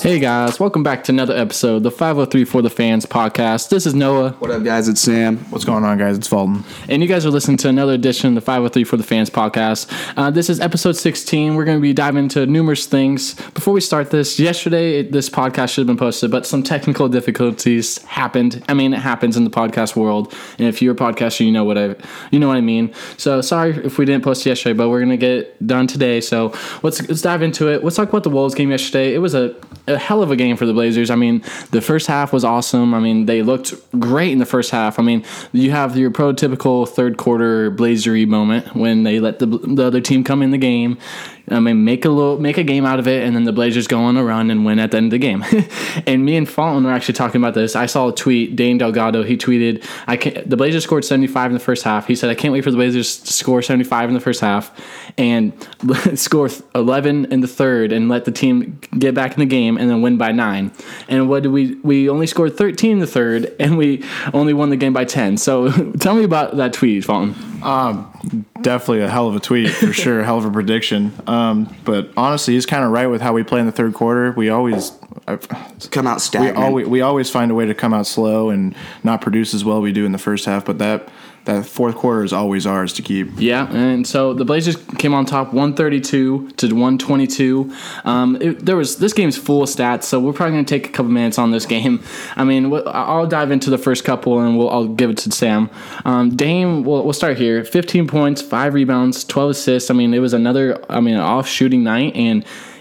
Hey guys, welcome back to another episode of the 503 for the Fans podcast. This is Noah. What up, guys? It's Sam. What's going on, guys? It's Fulton. And you guys are listening to another edition of the 503 for the Fans podcast. This is episode 16. We're going to be diving into numerous things. Before we start this, yesterday this podcast should have been posted, but some technical difficulties happened. I mean, it happens in the podcast world. And if you're a podcaster, you know what I mean. So sorry if we didn't post yesterday, but we're going to get it done today. So let's dive into it. Let's talk about the Wolves game yesterday. It was a hell of a game for the Blazers. I mean, the first half was awesome. I mean, they looked great in the first half. I mean, you have your prototypical third quarter Blazery moment when they let the other team come in the game. I mean, make a game out of it, and then the Blazers go on a run and win at the end of the game. And me and Fulton were actually talking about this. I saw a tweet. Dane Delgado, he tweeted, the Blazers scored 75 in the first half. He said, I can't wait for the Blazers to score 75 in the first half and score 11 in the third and let the team get back in the game and then win by 9. And what did we only scored 13 in the third, and we only won the game by 10. So tell me about that tweet, Fulton. Definitely a hell of a tweet for sure. Hell of a prediction. But honestly, he's kind of right with how we play in the third quarter. We always come out stagnant. We always find a way to come out slow and not produce as well as we do in the first half. But that fourth quarter is always ours to keep. Yeah, and so the Blazers came on top 132 to 122. This game's full of stats, so we're probably going to take a couple minutes on this game. I mean, I'll dive into the first couple, and I'll give it to Sam. Dame, we'll start here. 15 points, 5 rebounds, 12 assists. I mean, it was another off shooting night, and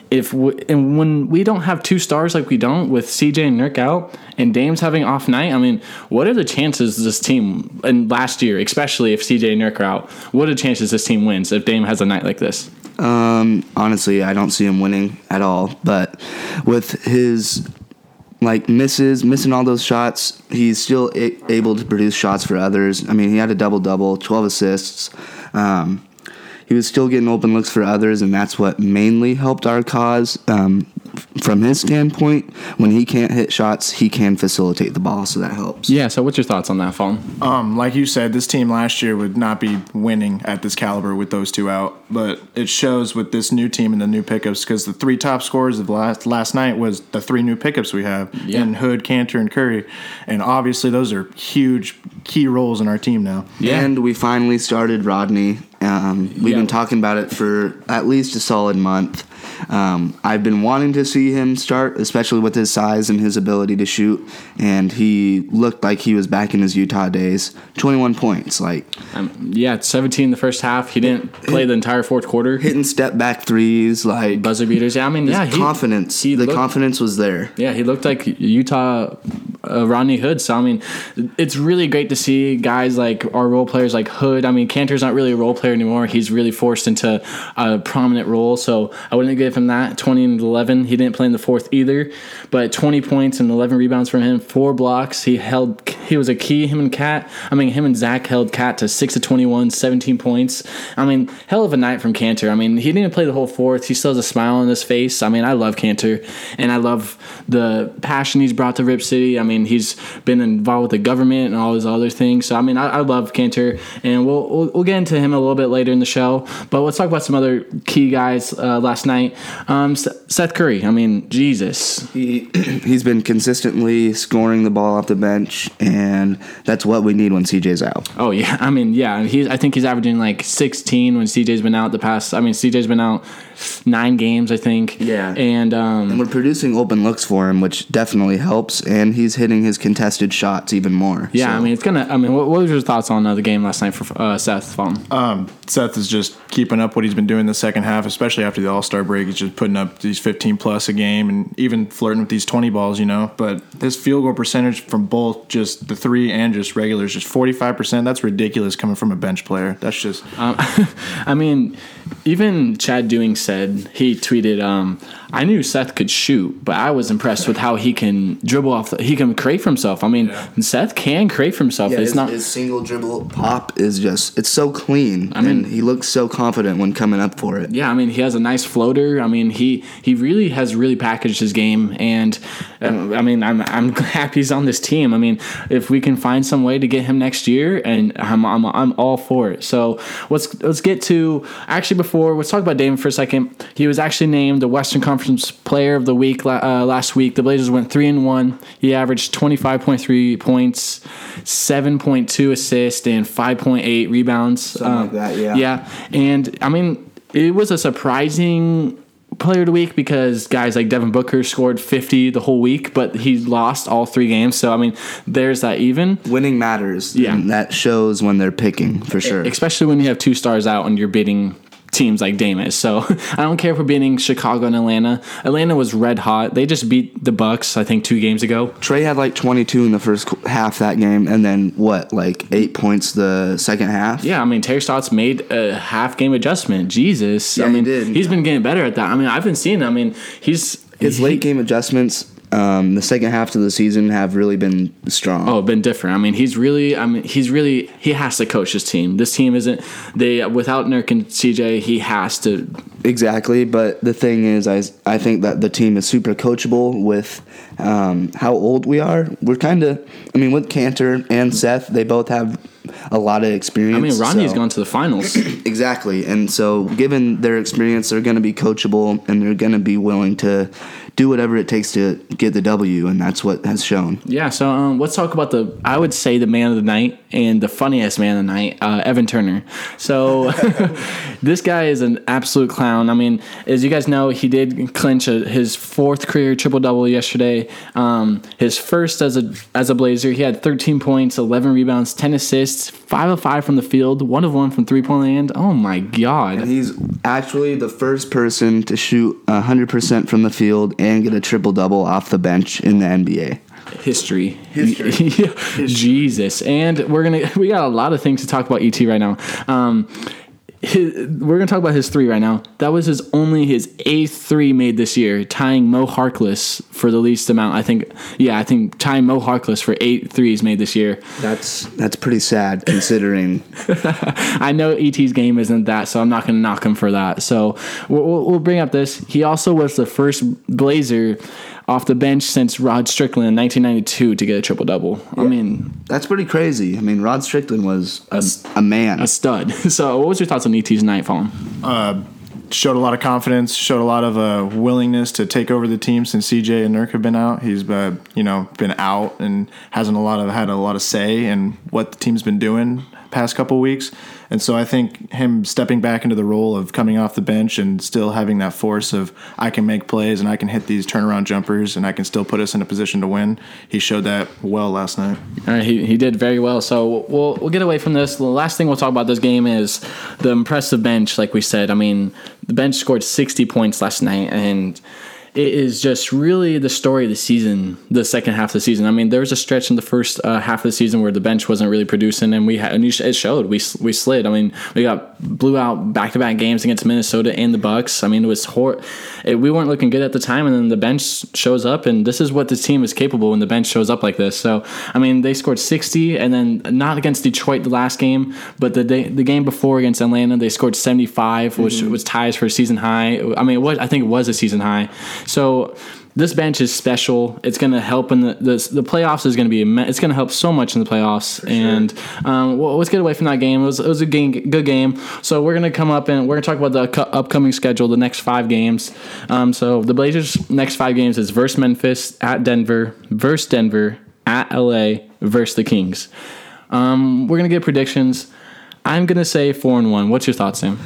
when we don't have two stars like we don't with CJ and Nurk out and Dame's having off night, I mean, what are the chances this team, and last year, especially if CJ and Nurk are out, what are the chances this team wins if Dame has a night like this? Honestly, I don't see him winning at all. But with his missing all those shots, he's still able to produce shots for others. I mean, he had a double-double, 12 assists. He was still getting open looks for others, and that's what mainly helped our cause. From his standpoint, when he can't hit shots, he can facilitate the ball, so that helps. Yeah, so what's your thoughts on that, Fulton? Like you said, this team last year would not be winning at this caliber with those two out. But it shows with this new team and the new pickups, because the 3 top scorers of last night was the 3 new pickups we have in Hood, Cantor, and Curry. And obviously those are huge key roles in our team now. Yeah. And we finally started Rodney. We've been talking about it for at least a solid month. I've been wanting to see him start, especially with his size and his ability to shoot, and he looked like he was back in his Utah days. 21 points, 17 in the first half. He didn't play the entire fourth quarter. Hitting step back threes, buzzer beaters. Yeah, I mean, confidence. The confidence was there. Yeah, he looked like Utah Rodney Hood. So I mean, it's really great to see guys like our role players like Hood. I mean, Cantor's not really a role player anymore. He's really forced into a prominent role. So I wouldn't give him that. 20 and 11. He didn't play in the fourth either, but 20 points and 11 rebounds from him. 4 blocks. He was a key. Him and Zach held Cat to 6 of 21, 17 points. I mean, hell of a night from Cantor. I mean, he didn't play the whole fourth. He still has a smile on his face. I mean, I love Cantor, and I love the passion he's brought to Rip City. I mean, he's been involved with the government and all those other things. So I mean, I love Cantor, and we'll get into him a little bit later in the show. But let's talk about some other key guys last night. Seth Curry. I mean, Jesus. He's been consistently scoring the ball off the bench, and that's what we need when CJ's out. Oh yeah, I mean, yeah. I think he's averaging 16 when CJ's been out the past. I mean, CJ's been out 9 games, I think. Yeah. And we're producing open looks for him, which definitely helps, and he's hitting his contested shots even more. Yeah, so. I mean, it's gonna. I mean, what was your thoughts on the game last night for Seth? Seth is just keeping up what he's been doing the second half, especially after the All-Star break. He's just putting up these 15-plus a game and even flirting with these 20 balls, But his field goal percentage from both just the 3 and just regular is just 45%. That's ridiculous coming from a bench player. That's just... I mean, even Chad Doing said, he tweeted, I knew Seth could shoot, but I was impressed with how he can dribble off. He can create for himself. I mean, Seth can create for himself. Yeah, it's not his single dribble pop is just, it's so clean. I mean, he looks so confident when coming up for it. Yeah, I mean, he has a nice floater floater. I mean, he really has really packaged his game, and I mean, I'm happy he's on this team. I mean, if we can find some way to get him next year, and I'm all for it. So let's get to let's talk about Damon for a second. He was actually named the Western Conference Player of the Week last week. The Blazers went 3-1. He averaged 25.3 points, 7.2 assists, and 5.8 rebounds. Something like that, yeah. Yeah, and I mean, it was a surprising Player of the Week because guys like Devin Booker scored 50 the whole week, but he lost all 3 games. So, I mean, there's that even. Winning matters. Yeah. And that shows when they're picking, for sure. Especially when you have 2 stars out and you're bidding teams like Dame is. So I don't care if we're beating Chicago and Atlanta. Atlanta was red hot. They just beat the Bucks, I think, 2 games ago. Trey had like 22 in the first half that game, and then like 8 points the second half? Yeah, I mean, Terry Stotts made a half-game adjustment. Jesus. Yeah, I mean, he did. He's been getting better at that. I mean, I've been seeing it. I mean, his late-game adjustments, the second half of the season have really been strong. Oh, been different. I mean, he has to coach his team. This team without Nurk and CJ, he has to. Exactly, but the thing is, I think that the team is super coachable with how old we are. We're kind of, I mean, with Cantor and Seth, they both have a lot of experience. I mean, Rodney's gone to the finals. Exactly, and so given their experience, they're going to be coachable, and they're going to be willing to do whatever it takes to get the W, and that's what has shown. Yeah, so let's talk about I would say the man of the night and the funniest man of the night, Evan Turner. So this guy is an absolute clown. I mean, as you guys know, he did clinch his 4th career triple-double yesterday. His first as a Blazer. He had 13 points, 11 rebounds, 10 assists, 5 of 5 from the field, 1 of 1 from three-point land. Oh, my God. And he's actually the first person to shoot 100% from the field and get a triple-double off the bench in the NBA. History. Jesus. And we got a lot of things to talk about ET right now. We're going to talk about his 3 right now. That was his 8th 3 made this year, tying Mo Harkless for the least amount. I think tying Mo Harkless for 8 threes made this year. That's pretty sad considering. I know ET's game isn't that, so I'm not going to knock him for that. So we'll bring up this. He also was the first Blazer off the bench since Rod Strickland in 1992 to get a triple-double. Yeah. I mean, that's pretty crazy. I mean, Rod Strickland was a man. A stud. So what was your thoughts on ET's night, Fallen? Showed a lot of confidence, showed a lot of willingness to take over the team since CJ and Nurk have been out. He's been out and hasn't had a lot of say in what the team's been doing past couple weeks. And so I think him stepping back into the role of coming off the bench and still having that force of I can make plays and I can hit these turnaround jumpers and I can still put us in a position to win. He showed that well last night. All right, he did very well. So we'll get away from this. The last thing we'll talk about this game is the impressive bench, like we said. I mean, the bench scored 60 points last night, and it is just really the story of the season, the second half of the season. I mean, there was a stretch in the first half of the season where the bench wasn't really producing, and it showed. We slid. I mean, we blew out back-to-back games against Minnesota and the Bucks. I mean, it was we weren't looking good at the time, and then the bench shows up, and this is what this team is capable when the bench shows up like this. So, I mean, they scored 60, and then not against Detroit the last game, but the game before against Atlanta, they scored 75, which was ties for a season high. I mean, I think it was a season high. So this bench is special. It's going to help in the playoffs. Is going to be it's going to help so much in the playoffs. For and let's get away from that game. It was a good game. So we're going to come up and we're going to talk about the upcoming schedule, the next 5 games. So the Blazers' next 5 games is versus Memphis, at Denver, versus Denver, at LA, versus the Kings. We're going to get predictions. I'm going to say 4-1. What's your thoughts, Sam?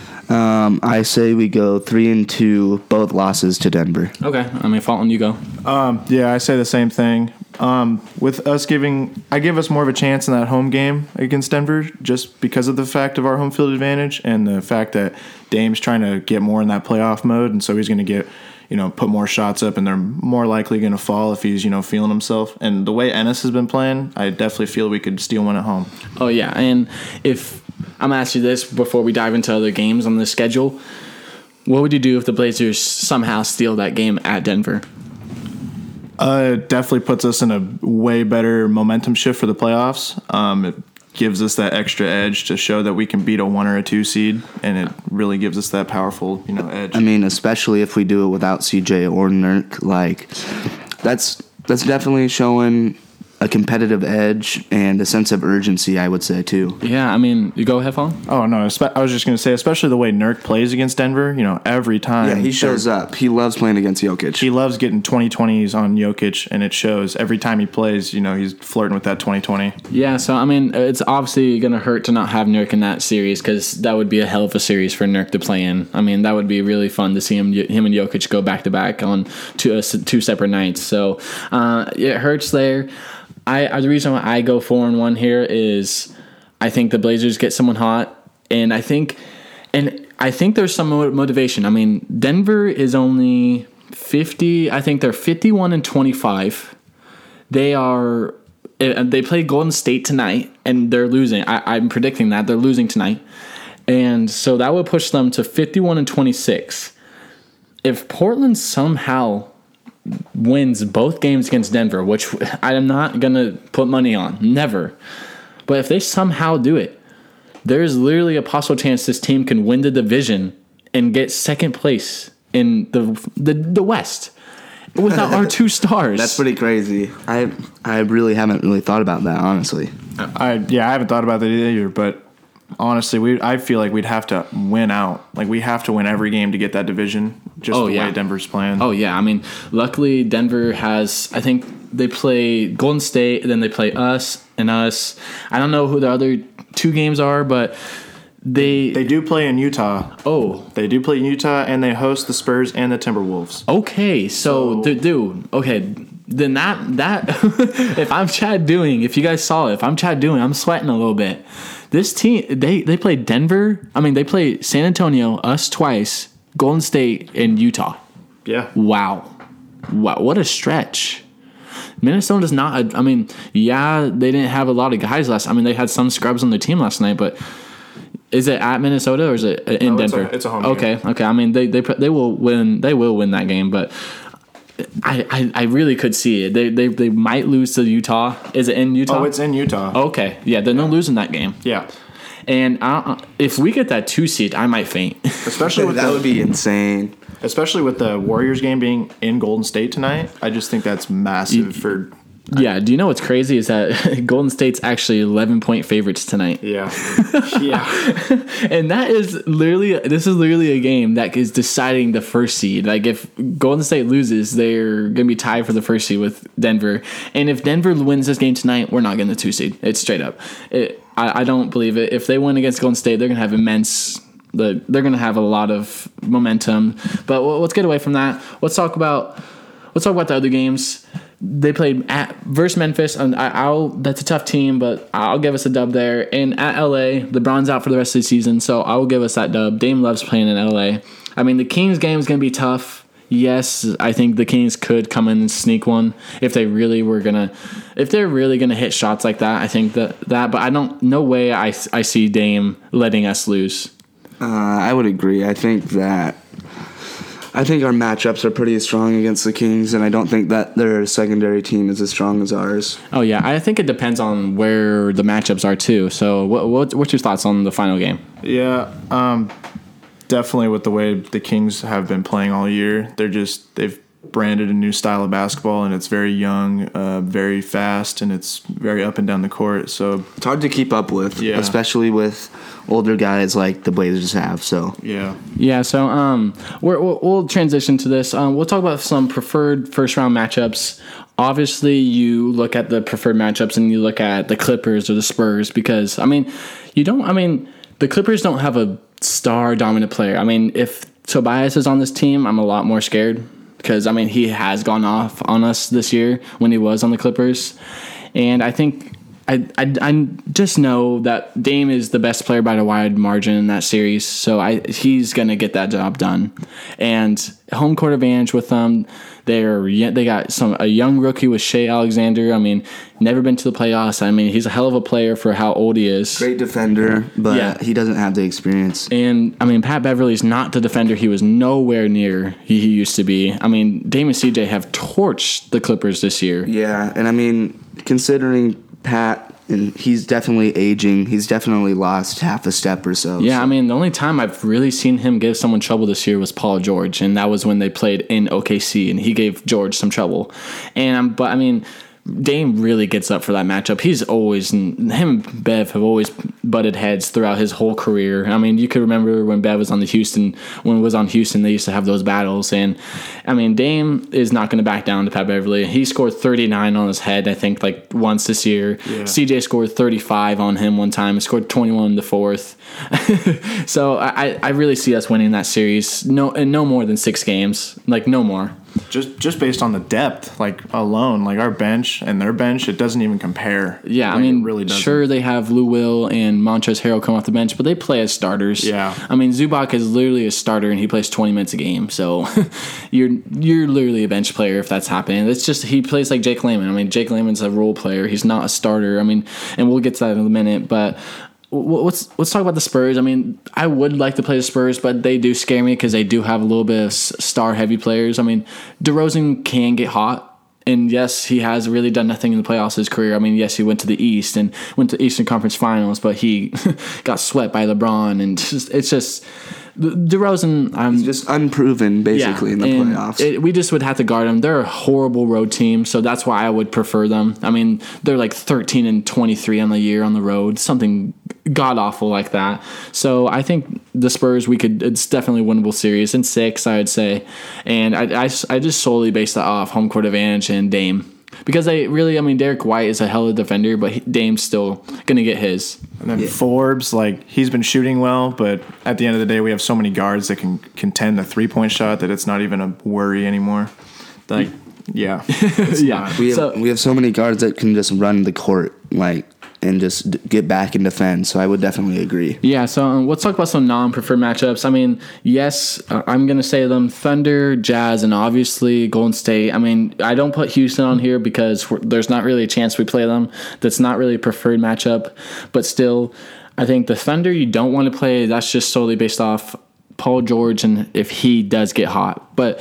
I say we go 3-2, both losses to Denver. Okay. I mean, Fulton, you go. Yeah, I say the same thing. With us I give us more of a chance in that home game against Denver just because of the fact of our home field advantage and the fact that Dame's trying to get more in that playoff mode, and so he's going to get, put more shots up, and they're more likely going to fall if he's, feeling himself. And the way Ennis has been playing, I definitely feel we could steal one at home. Oh, yeah. And if I'm going to ask you this before we dive into other games on the schedule, what would you do if the Blazers somehow steal that game at Denver? It definitely puts us in a way better momentum shift for the playoffs. gives us that extra edge to show that we can beat a 1 or a 2 seed, and it really gives us that powerful, edge. I mean, especially if we do it without CJ or Nurk, like that's definitely showing a competitive edge and a sense of urgency, I would say, too. Yeah, I mean, you go ahead, Fawn. Oh, no, I was just going to say, especially the way Nurk plays against Denver, every time. Yeah, he shows up. He loves playing against Jokic. He loves getting 20-20s on Jokic, and it shows. Every time he plays, he's flirting with that 20-20. Yeah, so, I mean, it's obviously going to hurt to not have Nurk in that series because that would be a hell of a series for Nurk to play in. I mean, that would be really fun to see him and Jokic go back-to-back on two separate nights. So, it hurts there. The reason why I go 4-1 here is I think the Blazers get someone hot, and I think there's some motivation. I mean, Denver is only 50. I think they're 51-25. They play Golden State tonight, and they're losing. I'm predicting that they're losing tonight, and so that would push them to 51-26. If Portland somehow wins both games against Denver, which I am not going to put money on, never. But if they somehow do it, there's literally a possible chance this team can win the division and get second place in the West without our 2 stars. That's pretty crazy. I really haven't thought about that, honestly. I haven't thought about that either, but honestly, I feel like we'd have to win out. Like, we have to win every game to get that division, just way Denver's playing. Oh, yeah. I mean, luckily, Denver has, I think they play Golden State, and then they play us. I don't know who the other 2 games are, but they do play in Utah. Oh. They do play in Utah, and they host the Spurs and the Timberwolves. Okay, so dude, okay. Then that if I'm Chad Doing, if you guys saw it, if I'm Chad Doing, I'm sweating a little bit. This team, they play Denver. I mean, they play San Antonio, us twice, Golden State, and Utah. Yeah. Wow, what a stretch. Minnesota's not. I mean, yeah, they didn't have a lot of guys last. I mean, they had some scrubs on their team last night, but is it at Minnesota or is it in Denver? It's a home game. Okay. I mean, they will win. They will win that game, but I really could see it. They might lose to Utah. Is it in Utah? Oh, it's in Utah. Okay, yeah, then they'll lose in that game. Yeah. And if we get that 2 seed, I might faint. Especially with that would be insane. Especially with the Warriors game being in Golden State tonight, I just think that's massive for. Yeah, do you know what's crazy is that Golden State's actually 11-point favorites tonight. Yeah. Yeah. And this is literally a game that is deciding the first seed. Like, if Golden State loses, they're going to be tied for the first seed with Denver. And if Denver wins this game tonight, we're not getting the 2 seed. It's straight up. I don't believe it. If they win against Golden State, they're going to have they're going to have a lot of momentum. But let's get away from that. Let's talk about the other games. They played versus Memphis, and that's a tough team, but I'll give us a dub there. And at LA, LeBron's out for the rest of the season, so I will give us that dub. Dame loves playing in LA. I mean, the Kings game is going to be tough. Yes, I think the Kings could come in and sneak one if they're really gonna hit shots like that. I think that, but I don't. No way I see Dame letting us lose. I would agree. I think our matchups are pretty strong against the Kings, and I don't think that their secondary team is as strong as ours. Oh, yeah. I think it depends on where the matchups are, too. So what's your thoughts on the final game? Yeah, definitely with the way the Kings have been playing all year. They've branded a new style of basketball, and it's very young, very fast, and it's very up and down the court. So it's hard to keep up with, especially with older guys like the Blazers have. So yeah. So we'll transition to this. We'll talk about some preferred first round matchups. Obviously, you look at the preferred matchups and you look at the Clippers or the Spurs because the Clippers don't have a star dominant player. I mean, if Tobias is on this team, I'm a lot more scared. Because, I mean, he has gone off on us this year when he was on the Clippers. And I think I just know that Dame is the best player by a wide margin in that series. So he's going to get that job done. And home court advantage with them. They got a young rookie with Shea Alexander. I mean, never been to the playoffs. I mean, he's a hell of a player for how old he is. Great defender, but he doesn't have the experience. And, I mean, Pat Beverly's not the defender he was nowhere near he used to be. I mean, Dame and CJ have torched the Clippers this year. Yeah, and I mean, considering Pat and he's definitely aging. He's definitely lost half a step or so. Yeah, I mean, the only time I've really seen him give someone trouble this year was Paul George, and that was when they played in OKC, and he gave George some trouble. But I mean, Dame really gets up for that matchup. Him and Bev have always butted heads throughout his whole career. I mean, you could remember when Bev was on Houston, they used to have those battles. And I mean, Dame is not going to back down to Pat Beverly. He scored 39 on his head, I think, like once this year. Yeah. CJ scored 35 on him one time. He scored 21 in the fourth. So I really see us winning that series. No more than 6 games. Like, no more. Just based on the depth, like alone, like our bench and their bench, it doesn't even compare. Yeah, like, I mean, it really doesn't. Sure, they have Lou Will and Montrezl Harrell come off the bench, but they play as starters. Yeah, I mean, Zubac is literally a starter and he plays 20 minutes a game, so you're literally a bench player if that's happening. It's just he plays like Jake Layman. I mean, Jake Layman's a role player. He's not a starter. I mean, and we'll get to that in a minute, but. Let's talk about the Spurs. I mean, I would like to play the Spurs, but they do scare me because they do have a little bit of star-heavy players. I mean, DeRozan can get hot, and yes, he has really done nothing in the playoffs his career. I mean, yes, he went to the East and went to Eastern Conference Finals, but he got swept by LeBron, and it's just DeRozan. He's just unproven, basically, in the playoffs. We just would have to guard him. They're a horrible road team, so that's why I would prefer them. I mean, they're like 13-23 on the year on the road, something god-awful like that. So I think the Spurs, it's definitely a winnable series. In 6, I would say. And I just solely base that off home court advantage and Dame. Because Derek White is a hell of a defender, but Dame's still going to get his. And then Forbes, like, he's been shooting well, but at the end of the day, we have so many guards that can contend the three-point shot that it's not even a worry anymore. Like, yeah. Yeah. We have so many guards that can just run the court, like, and just get back and defend. So I would definitely agree. Yeah, so let's talk about some non-preferred matchups. I mean, yes, I'm going to say them: Thunder, Jazz, and obviously Golden State. I mean, I don't put Houston on here because there's not really a chance we play them. That's not really a preferred matchup. But still, I think the Thunder you don't want to play. That's just solely based off Paul George and if he does get hot. But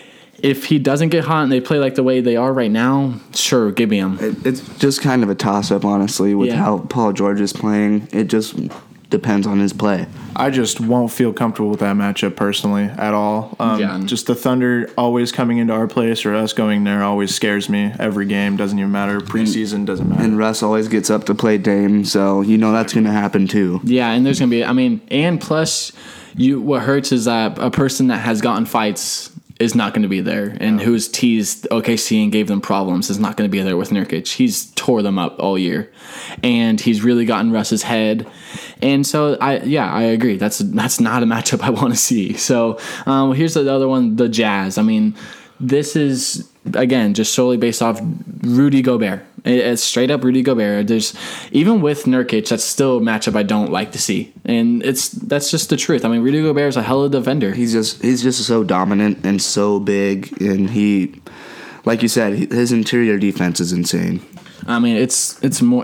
if he doesn't get hot and they play like the way they are right now, sure, give me him. It's just kind of a toss-up, honestly, with how Paul George is playing. It just depends on his play. I just won't feel comfortable with that matchup personally at all. Just the Thunder always coming into our place or us going there always scares me. Every game, doesn't even matter. Preseason doesn't matter. And Russ always gets up to play Dame, so you know that's going to happen too. Yeah, and there's going to be, and plus, what hurts is that a person that has gotten fights is not going to be there, and who's teased OKC and gave them problems is not going to be there with Nurkic. He's tore them up all year, and he's really gotten Russ's head. And so I agree. That's not a matchup I want to see. So here's the other one, the Jazz. I mean, this is again just solely based off Rudy Gobert. It's straight up Rudy Gobert. There's even with Nurkic, that's still a matchup I don't like to see, and that's just the truth. I mean, Rudy Gobert is a hell of a defender. He's just so dominant and so big, and he, like you said, his interior defense is insane. I mean, it's more.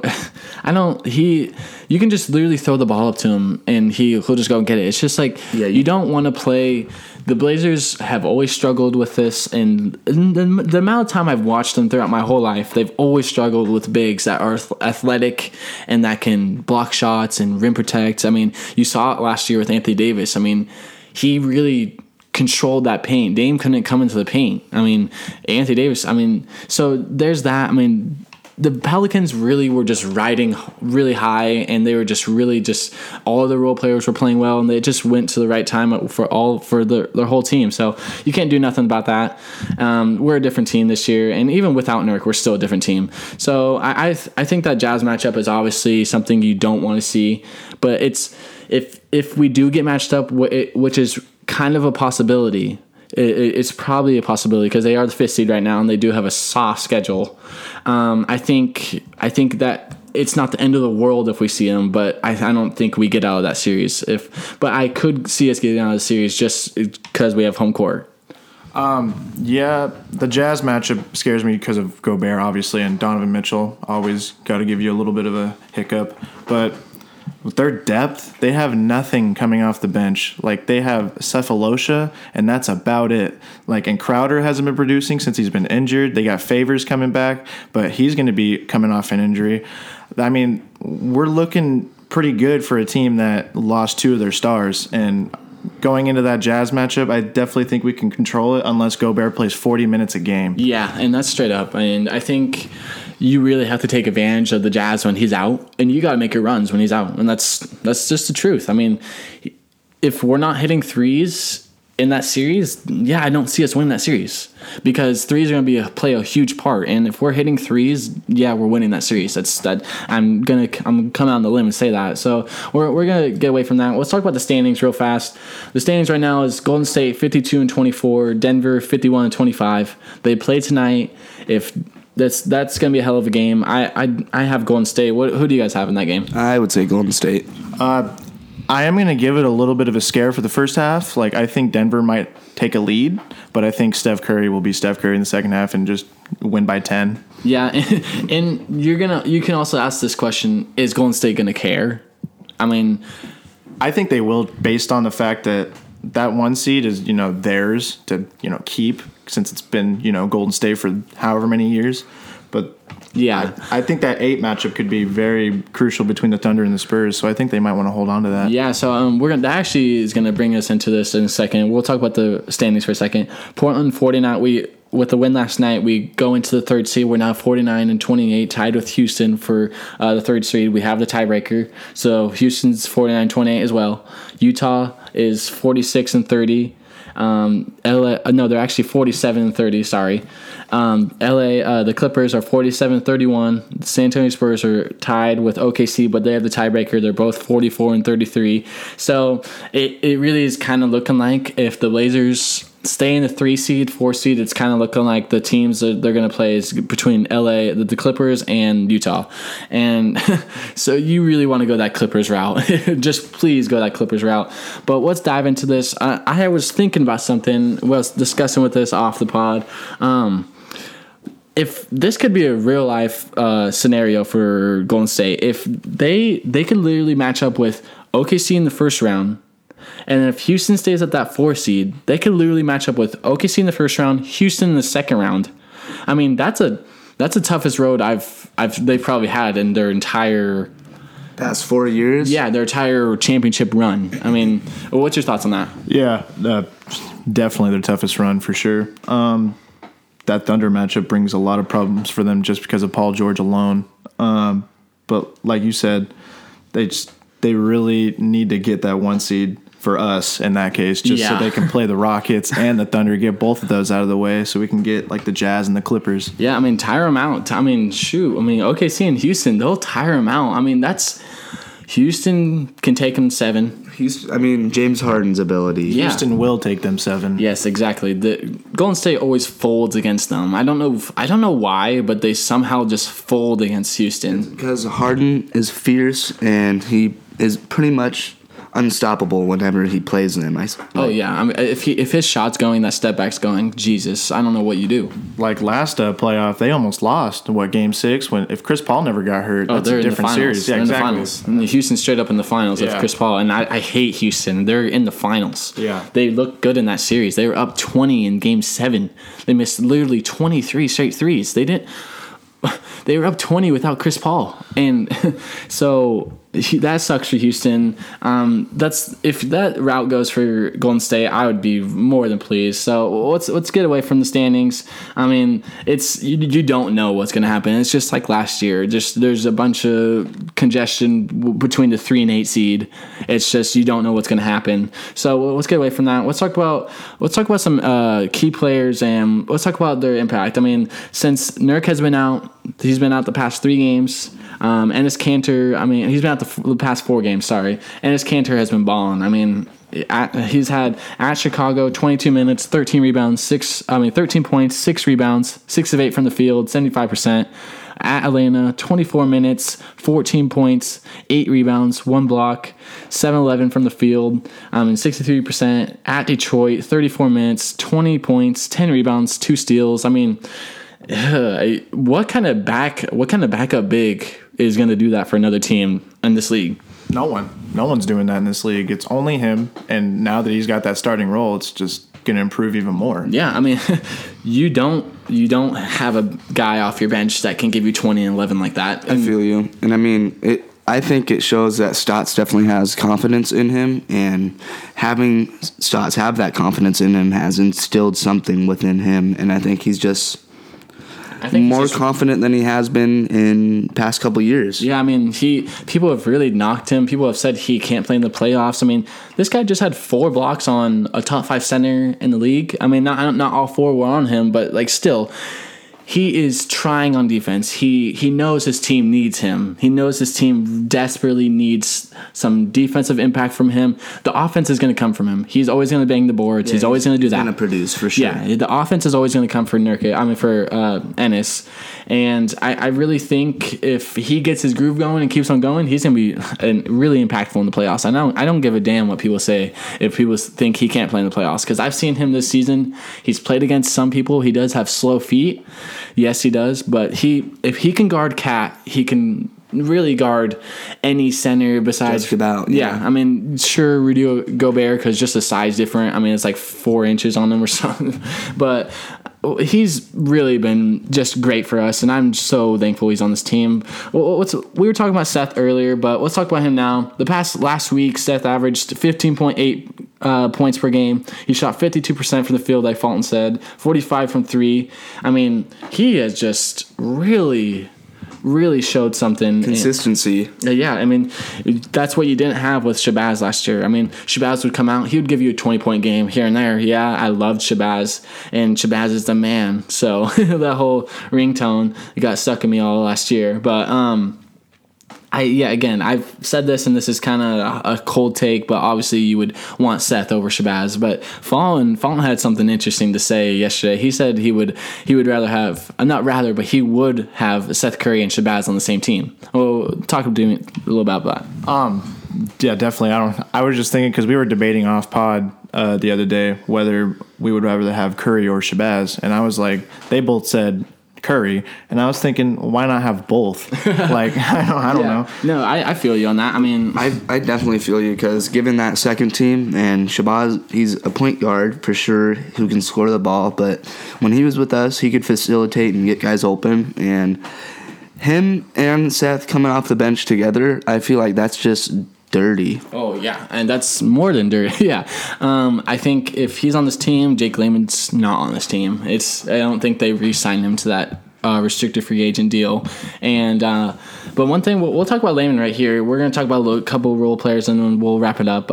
You can just literally throw the ball up to him and he'll just go and get it. It's just like you don't want to play. The Blazers have always struggled with this, and the amount of time I've watched them throughout my whole life, they've always struggled with bigs that are athletic and that can block shots and rim protect. I mean, you saw it last year with Anthony Davis. I mean, he really controlled that paint. Dame couldn't come into the paint. I mean, Anthony Davis. I mean, so there's that. I mean, the Pelicans really were just riding really high, and they were just all of the role players were playing well, and they just went to the right time for their whole team. So you can't do nothing about that. We're a different team this year, and even without Nurk, we're still a different team. So I think that Jazz matchup is obviously something you don't want to see, but it's if we do get matched up, which is kind of a possibility. It's probably a possibility because they are the 5th seed right now and they do have a soft schedule. I think that it's not the end of the world if we see them, but I don't think we get out of that series. But I could see us getting out of the series just because we have home court. The Jazz matchup scares me because of Gobert, obviously, and Donovan Mitchell. Always got to give you a little bit of a hiccup, but with their depth, they have nothing coming off the bench. Like, they have Cephalosha, and that's about it. Like, and Crowder hasn't been producing since he's been injured. They got Favors coming back, but he's going to be coming off an injury. I mean, we're looking pretty good for a team that lost 2 of their stars. And going into that Jazz matchup, I definitely think we can control it unless Gobert plays 40 minutes a game. Yeah, and that's straight up. And I think you really have to take advantage of the Jazz when he's out, and you got to make your runs when he's out. And that's just the truth. I mean, if we're not hitting threes in that series, yeah, I don't see us winning that series because threes are going to play a huge part. And if we're hitting threes, yeah, we're winning that series. I'm gonna come out on the limb and say that. So we're gonna get away from that. Let's talk about the standings real fast. The standings right now is Golden State 52-24, Denver 51-25. They play tonight. If that's gonna be a hell of a game. I have Golden State. Who do you guys have in that game? I would say Golden State. I am going to give it a little bit of a scare for the first half. Like, I think Denver might take a lead, but I think Steph Curry will be Steph Curry in the second half and just win by 10. Yeah, and you can also ask this question: is Golden State going to care? I mean, I think they will, based on the fact that 1 seed is theirs to keep, since it's been Golden State for however many years. But yeah, I think that 8 matchup could be very crucial between the Thunder and the Spurs, so I think they might want to hold on to that. Yeah, so that actually is going to bring us into this in a second. We'll talk about the standings for a second. Portland 49, with the win last night, we go into the 3rd seed. We're now 49-28, tied with Houston for the 3rd seed. We have the tiebreaker, so Houston's 49-28 as well. Utah is 46-30. They're actually 47-30. Sorry. LA, the Clippers are 47-31. The San Antonio Spurs are tied with OKC, but they have the tiebreaker. They're both 44-33. So it really is kind of looking like if the Blazers stay in the 3 seed, 4 seed, it's kind of looking like the teams that they're going to play is between LA, the Clippers, and Utah. And so you really want to go that Clippers route. Just please go that Clippers route. But let's dive into this. I was thinking about something. I was discussing with this off the pod. If this could be a real life scenario for Golden State, if they could literally match up with OKC in the first round, and then if Houston stays at that 4 seed, they could literally match up with OKC in the first round, Houston in the second round. I mean, that's the toughest road they've probably had in their entire past 4 years. Yeah, their entire championship run. I mean, what's your thoughts on that? Yeah, definitely their toughest run for sure. That Thunder matchup brings a lot of problems for them just because of Paul George alone. But like you said, they really need to get that 1 seed for us in that case, just so they can play the Rockets and the Thunder, get both of those out of the way so we can get like the Jazz and the Clippers. Yeah, I mean, tire them out. I mean, OKC and Houston, they'll tire them out. I mean, Houston can take them 7. James Harden's ability. Yeah. Houston will take them 7. Yes, exactly. The Golden State always folds against them. I don't know why, but they somehow just fold against Houston. Because Harden is fierce and he is pretty much unstoppable whenever he plays them. Oh yeah, I mean, if his shot's going, that step back's going. Jesus, I don't know what you do. Like last playoff, they almost lost. Game 6 if Chris Paul never got hurt. That's a different series. Yeah, they're exactly. In the finals. And Houston straight up in the finals with Chris Paul, and I hate Houston. They're in the finals. Yeah, they looked good in that series. They were up 20 in Game 7. They missed literally 23 straight threes. They were up 20 without Chris Paul, and so that sucks for Houston. If that route goes for Golden State, I would be more than pleased. So let's get away from the standings. I mean, it's you don't know what's going to happen. It's just like last year. Just there's a bunch of congestion between the 3 and 8 seed. It's just you don't know what's going to happen. So let's get away from that. Let's talk about some key players and let's talk about their impact. I mean, since Nurk has been out, he's been out the past 3 games. Enes Kanter, he's been out the past 4 games, sorry. Enes Kanter has been balling. I mean, he's had at Chicago 22 minutes, 13 rebounds, 13 points, 6 rebounds, 6 of 8 from the field, 75%. At Atlanta, 24 minutes, 14 points, 8 rebounds, 1 block, 7-11 from the field, 63%. At Detroit, 34 minutes, 20 points, 10 rebounds, 2 steals. I mean, what kind of backup big is going to do that for another team in this league? No one's doing that in this league. It's only him, and now that he's got that starting role, it's just going to improve even more. Yeah, I mean, you don't have a guy off your bench that can give you 20 and 11 like that. I feel you. And I mean, I think it shows that Stotts definitely has confidence in him, and having Stotts have that confidence in him has instilled something within him, and I think he's just more confident than he has been in past couple years. Yeah, I mean, people have really knocked him. People have said he can't play in the playoffs. I mean, this guy just had 4 blocks on a top 5 center in the league. I mean, not all 4 were on him, but like still, he is trying on defense. He knows his team needs him. He knows his team desperately needs some defensive impact from him. The offense is going to come from him. He's always going to bang the boards. He's always going to do that. He's going to produce for sure. Yeah, the offense is always going to come for Ennis. And I really think if he gets his groove going and keeps on going, he's going to be really impactful in the playoffs. I don't give a damn what people say if people think he can't play in the playoffs, because I've seen him this season. He's played against some people. He does have slow feet. Yes, he does. But if he can guard Cat, he can really guard any center besides. Just about. Yeah, I mean, sure, Rudy Gobert, because just the size different. I mean, it's like 4 inches on him or something. But he's really been just great for us, and I'm so thankful he's on this team. We were talking about Seth earlier, but let's talk about him now. Last week, Seth averaged 15.8 points per game. He shot 52% from the field, like Fulton said, 45 from 3. I mean, he has just really showed something. Consistency. Yeah, I mean, that's what you didn't have with Shabazz last year. I mean, Shabazz would come out, he would give you a 20-point game here and there. Yeah, I loved Shabazz, and Shabazz is the man. So that whole ringtone got stuck in me all last year. But again, I've said this, and this is kind of a cold take, but obviously you would want Seth over Shabazz. But Fallon had something interesting to say yesterday. He said he would rather have, but he would have Seth Curry and Shabazz on the same team. Well, talk to me a little about that. Yeah, definitely. I was just thinking, because we were debating off pod the other day whether we would rather have Curry or Shabazz, and I was like, they both said Curry, and I was thinking, why not have both? Like, I don't know. No, I feel you on that. I mean, I definitely feel you, because given that second team, and Shabazz, he's a point guard for sure who can score the ball, but when he was with us, he could facilitate and get guys open, and him and Seth coming off the bench together, I feel like that's just dirty. Oh, yeah, and that's more than dirty. Yeah. I think if he's on this team, Jake Layman's not on this team. I don't think they re-signed him to that restricted free agent deal. And but one thing, we'll talk about Layman right here. We're going to talk about a couple role players, and then we'll wrap it up.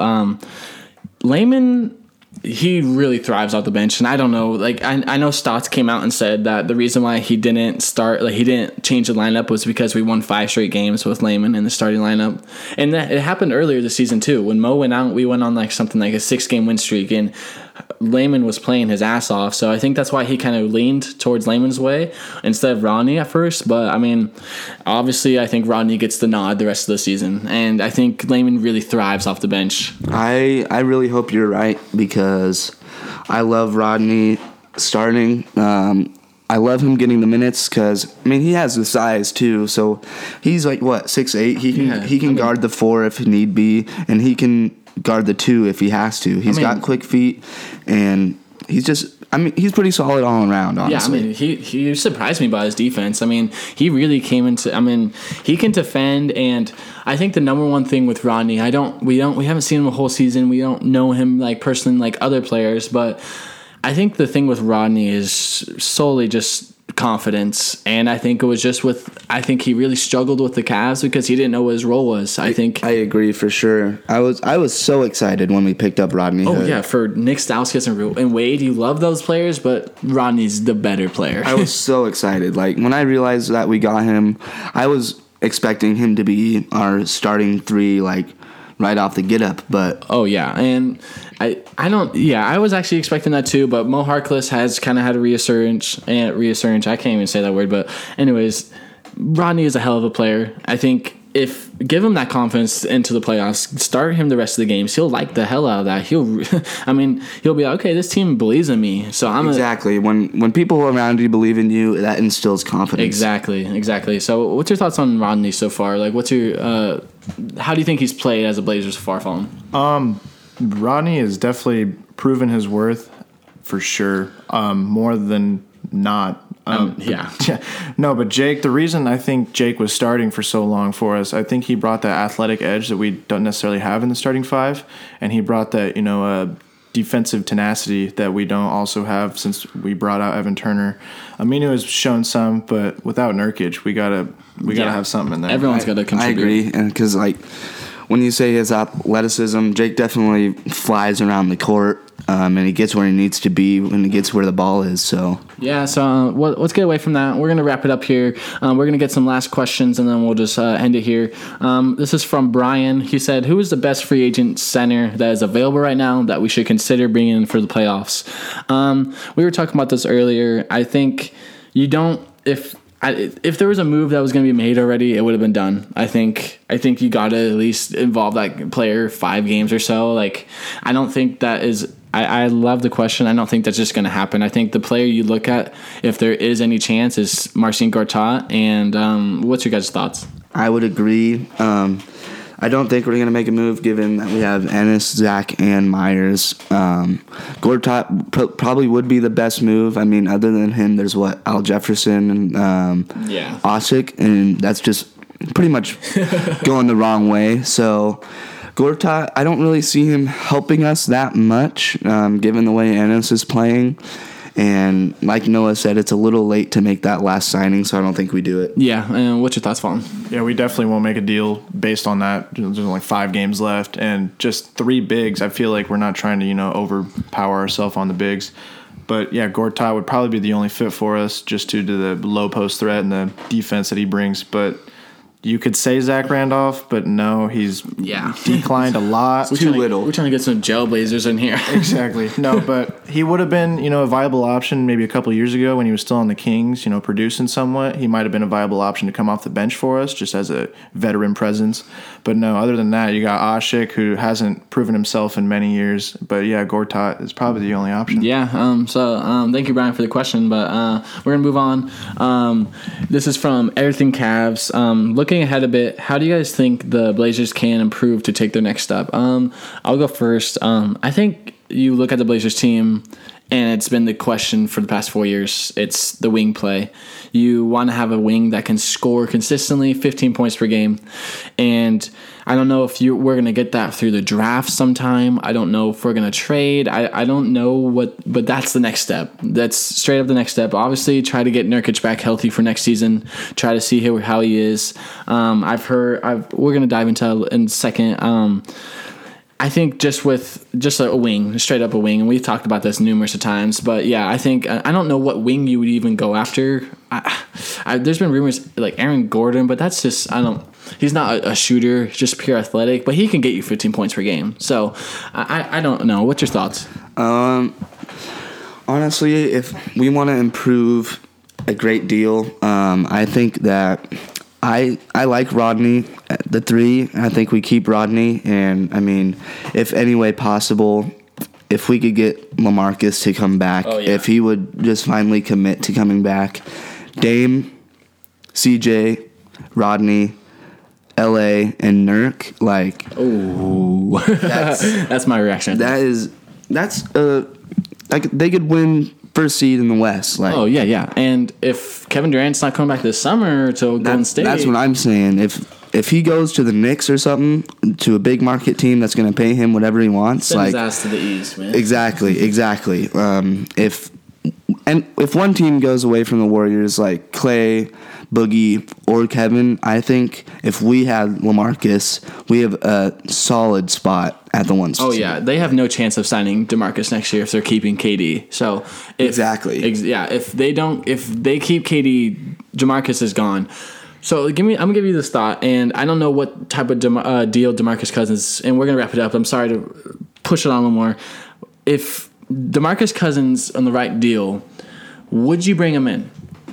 Layman, he really thrives off the bench, and I don't know. Like, I know Stotts came out and said that the reason why he didn't change the lineup was because we won 5 straight games with Layman in the starting lineup, and that it happened earlier this season too. When Mo went out, we went on like something like a 6-game win streak, and Layman was playing his ass off. So I think that's why he kind of leaned towards Layman's way instead of Rodney at first. But I mean, obviously, I think Rodney gets the nod the rest of the season, and I think Layman really thrives off the bench. I really hope you're right, because I love Rodney starting. I love him getting the minutes, because I mean, he has the size too. So he's like 6'8". He can guard the 4 if need be, and he can guard the 2 if he has to. He's got quick feet, and he's pretty solid all around, honestly. Yeah, I mean, he surprised me by his defense. I mean, he really came into, he can defend, and I think the number one thing with Rodney, we haven't seen him a whole season. We don't know him like personally like other players, but I think the thing with Rodney is solely just confidence, and I think it was just I think he really struggled with the Cavs because he didn't know what his role was. I agree for sure. I was so excited when we picked up Rodney Hood. Oh yeah, for Nick Stauskas and Wade, you love those players, but Rodney's the better player. I was so excited. Like, when I realized that we got him, I was expecting him to be our starting 3, like, right off the get up, but oh yeah, and I was actually expecting that too, but Mo Harkless has kind of had a resurgence. I can't even say that word, but anyways, Rodney is a hell of a player. I think if give him that confidence into the playoffs, start him the rest of the games, he'll like the hell out of that. He'll be like, okay, this team believes in me, so exactly. When people around you believe in you, that instills confidence. Exactly. So, what's your thoughts on Rodney so far? Like, what's your how do you think he's played as a Blazer so far, Fallen? Rodney has definitely proven his worth. for sure. More than not. Yeah. No, but Jake, the reason I think Jake was starting for so long for us, I think he brought that athletic edge that we don't necessarily have in the starting five, and he brought that, defensive tenacity that we don't also have since we brought out Evan Turner. Aminu has shown some, but without Nurkic, we gotta have something in there. Everyone's got to contribute. I agree, and because when you say his athleticism, Jake definitely flies around the court, and he gets where he needs to be when he gets where the ball is. So yeah, so let's get away from that. We're going to wrap it up here. We're going to get some last questions, and then we'll just end it here. This is from Brian. He said, who is the best free agent center that is available right now that we should consider bringing in for the playoffs? We were talking about this earlier. I think you don't – if there was a move that was going to be made already, it would have been done. I think you got to at least involve that player 5 games or so. I don't think that is – I love the question. I don't think that's just going to happen. I think the player you look at, if there is any chance, is Marcin Gortat. And what's your guys' thoughts? I would agree. I don't think we're going to make a move given that we have Ennis, Zach, and Myers. Gortat probably would be the best move. I mean, other than him, there's Al Jefferson and Osik, and that's just pretty much going the wrong way. So Gortat, I don't really see him helping us that much, given the way Ennis is playing. And like Noah said, it's a little late to make that last signing, so I don't think we do it. Yeah, and what's your thoughts, Vaughn? Yeah, we definitely won't make a deal based on that. There's only 5 games left, and just 3 bigs. I feel like we're not trying to, overpower ourselves on the bigs. But, yeah, Gortat would probably be the only fit for us just due to the low post threat and the defense that he brings. But you could say Zach Randolph, but no, he's declined a lot. Too little. We're trying to get some Jailblazers in here. Exactly. No, but he would have been, a viable option maybe a couple of years ago when he was still on the Kings, producing somewhat. He might have been a viable option to come off the bench for us just as a veteran presence. But no, other than that, you got Osik, who hasn't proven himself in many years. But yeah, Gortat is probably the only option. Yeah. Thank you, Brian, for the question. But we're going to move on. This is from Everything Cavs. Looking ahead a bit, how do you guys think the Blazers can improve to take their next step? I'll go first. I think you look at the Blazers team, and it's been the question for the past 4 years. It's the wing play. You want to have a wing that can score consistently 15 points per game. And I don't know if we're going to get that through the draft sometime. I don't know if we're going to trade. I don't know but that's the next step. That's straight up the next step. Obviously, try to get Nurkic back healthy for next season. Try to see how he is. We're going to dive into in a second. I think just a wing, straight up a wing, and we've talked about this numerous times, but yeah, I think, I don't know what wing you would even go after. There's been rumors like Aaron Gordon, but that's just, he's not a shooter, just pure athletic, but he can get you 15 points per game. So I don't know. What's your thoughts? Honestly, if we want to improve a great deal, I think that I like Rodney at the 3. I think we keep Rodney, and I mean, if any way possible, if we could get LaMarcus to come back, if he would just finally commit to coming back, Dame, CJ, Rodney, LA, and Nurk, that's my reaction. That's they could win first seed in the West. And if Kevin Durant's not coming back this summer to Golden State, that's what I'm saying. If he goes to the Knicks or something, to a big market team that's going to pay him whatever he wants, send his ass to the East, man. Exactly. If one team goes away from the Warriors, like Clay, Boogie, or Kevin, I think if we had LaMarcus, we have a solid spot at the 1 seed. Oh yeah, they have no chance of signing DeMarcus next year if they're keeping KD. So if they keep KD, DeMarcus is gone. So I'm gonna give you this thought, and I don't know what type of deal DeMarcus Cousins, and we're gonna wrap it up. I'm sorry to push it on a little more. If DeMarcus Cousins on the right deal, would you bring him in?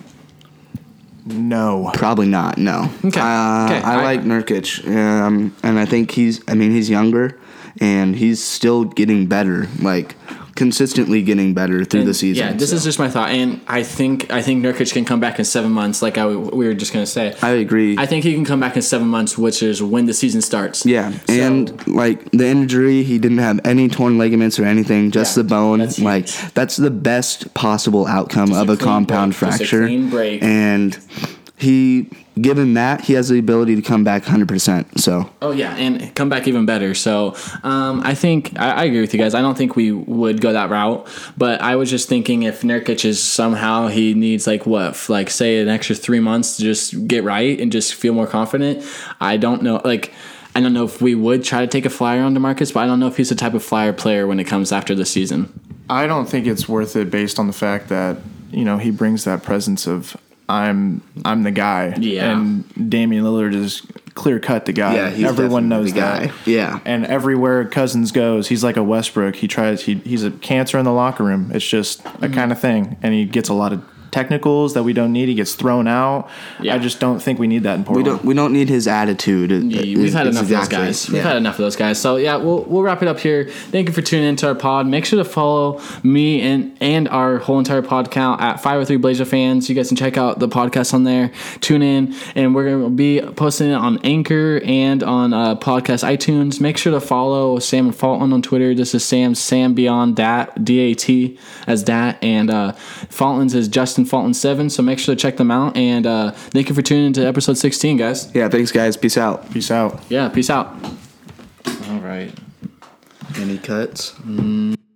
No, probably not. No. Okay. I like Nurkic, and I think he's younger, and he's still getting better. Like consistently getting better through the season. Yeah, this is just my thought, and I think Nurkic can come back in 7 months. Like we were just gonna say, I agree. I think he can come back in 7 months, which is when the season starts. Yeah, and like the injury, he didn't have any torn ligaments or anything, just the bone. That's the best possible outcome of a compound fracture. Just a clean break. And given that, he has the ability to come back 100%. So. Oh yeah, and come back even better. So I think I agree with you guys. I don't think we would go that route, but I was just thinking if Nurkic is somehow he needs say an extra 3 months to just get right and just feel more confident. I don't know. I don't know if we would try to take a flyer on DeMarcus, but I don't know if he's the type of flyer player when it comes after the season. I don't think it's worth it based on the fact that he brings that presence of I'm the guy. Yeah. And Damian Lillard is clear cut the guy. Yeah, everyone knows the guy. that. Yeah. And everywhere Cousins goes, he's like a Westbrook. He's a cancer in the locker room. It's just a kind of thing. And he gets a lot of technicals that we don't need. He gets thrown out. Yeah. I just don't think we need that in Portland. We don't need his attitude. We've had enough of those guys. We've had enough of those guys. So yeah, we'll wrap it up here. Thank you for tuning into our pod. Make sure to follow me and our whole entire pod count at 503 Blazer Fans. You guys can check out the podcast on there. Tune in, and we're going to be posting it on Anchor and on podcast iTunes. Make sure to follow Sam and Fulton on Twitter. This is Sam Beyond Dat, DAT as Dat, and Fulton's is Justin Fulton 7. So make sure to check them out, and thank you for tuning into episode 16, guys. Yeah, thanks, guys. Peace out. Peace out. Yeah, peace out. All right. Any cuts?